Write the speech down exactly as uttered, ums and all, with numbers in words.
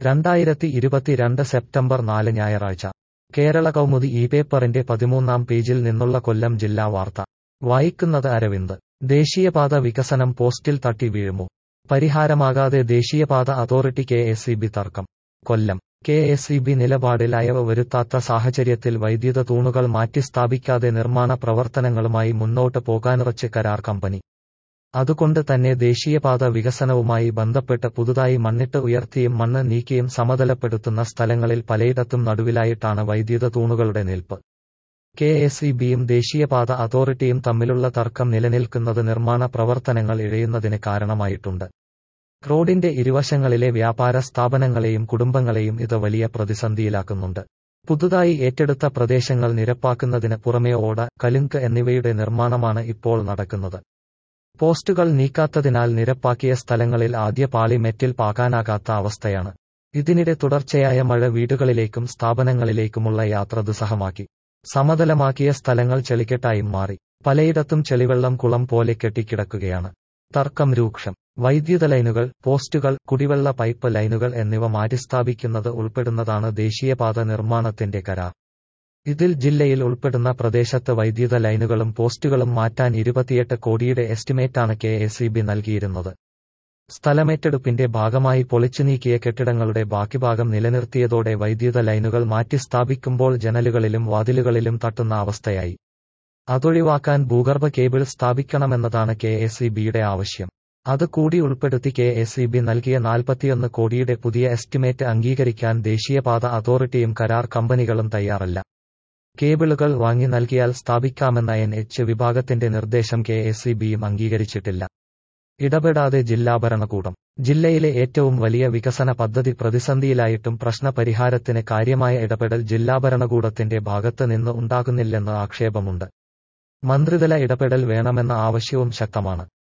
രണ്ടായിരത്തി ഇരുപത്തിരണ്ട് സെപ്റ്റംബർ നാല് ഞായറാഴ്ച കേരള കൗമുദി ഈ പേപ്പറിന്റെ പതിമൂന്നാം പേജിൽ നിന്നുള്ള കൊല്ലം ജില്ലാ വാർത്ത വായിക്കുന്നത് അരവിന്ദ്. ദേശീയപാത വികസനം പോസ്റ്റിൽ തട്ടി വീഴുമോ? പരിഹാരമാകാതെ ദേശീയപാത authority K S E B തർക്കം. Kollam. K S E B നിലപാടിൽ അയവ് വരുത്താത്ത സാഹചര്യത്തിൽ വൈദ്യുത തൂണുകൾ മാറ്റിസ്ഥാപിക്കാതെ നിർമ്മാണ പ്രവർത്തനങ്ങളുമായി മുന്നോട്ട് പോകാനുറച്ച് കരാർ കമ്പനി. അതുകൊണ്ട് തന്നെ ദേശീയപാത വികസനവുമായി ബന്ധപ്പെട്ട് പുതുതായി മണ്ണിട്ട് ഉയർത്തിയും മണ്ണ് നീക്കിയും സമതലപ്പെടുത്തുന്ന സ്ഥലങ്ങളിൽ പലയിടത്തും നടുവിലായിട്ടാണ് വൈദ്യുത തൂണുകളുടെ നിൽപ്പ്. കെ എസ് ഇ ബിയും ദേശീയപാത അതോറിറ്റിയും തമ്മിലുള്ള തർക്കം നിലനിൽക്കുന്നത് നിർമ്മാണ പ്രവർത്തനങ്ങൾ ഇഴയുന്നതിന് കാരണമായിട്ടുണ്ട്. റോഡിന്റെ ഇരുവശങ്ങളിലെ വ്യാപാര സ്ഥാപനങ്ങളെയും കുടുംബങ്ങളെയും ഇത് വലിയ പ്രതിസന്ധിയിലാക്കുന്നുണ്ട്. പുതുതായി ഏറ്റെടുത്ത പ്രദേശങ്ങൾ നിരപ്പാക്കുന്നതിന് പുറമെ ഓട, കലുങ്ക് എന്നിവയുടെ നിർമ്മാണമാണ് ഇപ്പോൾ നടക്കുന്നത്. പോസ്റ്റുകൾ നീക്കാത്തതിനാൽ നിരപ്പാക്കിയ സ്ഥലങ്ങളിൽ ആദ്യ പാളി മെറ്റിൽ പാകാനാകാത്ത അവസ്ഥയാണ്. ഇതിനിടെ തുടർച്ചയായ മഴ വീടുകളിലേക്കും സ്ഥാപനങ്ങളിലേക്കുമുള്ള യാത്ര ദുസ്സഹമാക്കി. സമതലമാക്കിയ സ്ഥലങ്ങൾ ചെളിക്കെട്ടായും മാറി. പലയിടത്തും ചെളിവെള്ളം കുളം പോലെ കെട്ടിക്കിടക്കുകയാണ്. തർക്കം രൂക്ഷം. വൈദ്യുത ലൈനുകൾ, പോസ്റ്റുകൾ, കുടിവെള്ള പൈപ്പ് ലൈനുകൾ എന്നിവ മാറ്റിസ്ഥാപിക്കുന്നത് ഉൾപ്പെടുന്നതാണ് ദേശീയപാത നിർമ്മാണത്തിന്റെ കരാർ. ഇതിൽ ജില്ലയിൽ ഉൾപ്പെടുന്ന പ്രദേശത്ത് വൈദ്യുത ലൈനുകളും പോസ്റ്റുകളും മാറ്റാൻ ഇരുപത്തിയെട്ട് കോടിയുടെ എസ്റ്റിമേറ്റാണ് കെ എസ് ഇ ബി നൽകിയിരുന്നത്. സ്ഥലമേറ്റെടുപ്പിന്റെ ഭാഗമായി പൊളിച്ചുനീക്കിയ കെട്ടിടങ്ങളുടെ ബാക്കിഭാഗം നിലനിർത്തിയതോടെ വൈദ്യുത ലൈനുകൾ മാറ്റിസ്ഥാപിക്കുമ്പോൾ ജനലുകളിലും വാതിലുകളിലും തട്ടുന്ന അവസ്ഥയായി. അതൊഴിവാക്കാൻ ഭൂഗർഭ കേബിൾ സ്ഥാപിക്കണമെന്നതാണ് കെ എസ് ഇ ബിയുടെ ആവശ്യം. അത് കൂടി ഉൾപ്പെടുത്തി കെ എസ് ഇ ബി നൽകിയ നാൽപ്പത്തിയൊന്ന് കോടിയുടെ പുതിയ എസ്റ്റിമേറ്റ് അംഗീകരിക്കാൻ ദേശീയപാത അതോറിറ്റിയും കരാർ കമ്പനികളും തയ്യാറല്ല. കേബിളുകൾ വാങ്ങി നൽകിയാൽ സ്ഥാപിക്കാമെന്ന എൻ എച്ച് വിഭാഗത്തിന്റെ നിർദ്ദേശം കെ എസ് ഇ ബിയും അംഗീകരിച്ചിട്ടില്ല. ഇടപെടാതെ ജില്ലാ ഭരണകൂടം. ജില്ലയിലെ ഏറ്റവും വലിയ വികസന പദ്ധതി പ്രതിസന്ധിയിലായിട്ടും പ്രശ്ന പരിഹാരത്തിന് കാര്യമായ ഇടപെടൽ ജില്ലാ ഭരണകൂടത്തിന്റെ ഭാഗത്ത് നിന്ന് ഉണ്ടാകുന്നില്ലെന്ന് ആക്ഷേപമുണ്ട്. മന്ത്രിതല ഇടപെടൽ വേണമെന്ന ആവശ്യവും ശക്തമാണ്.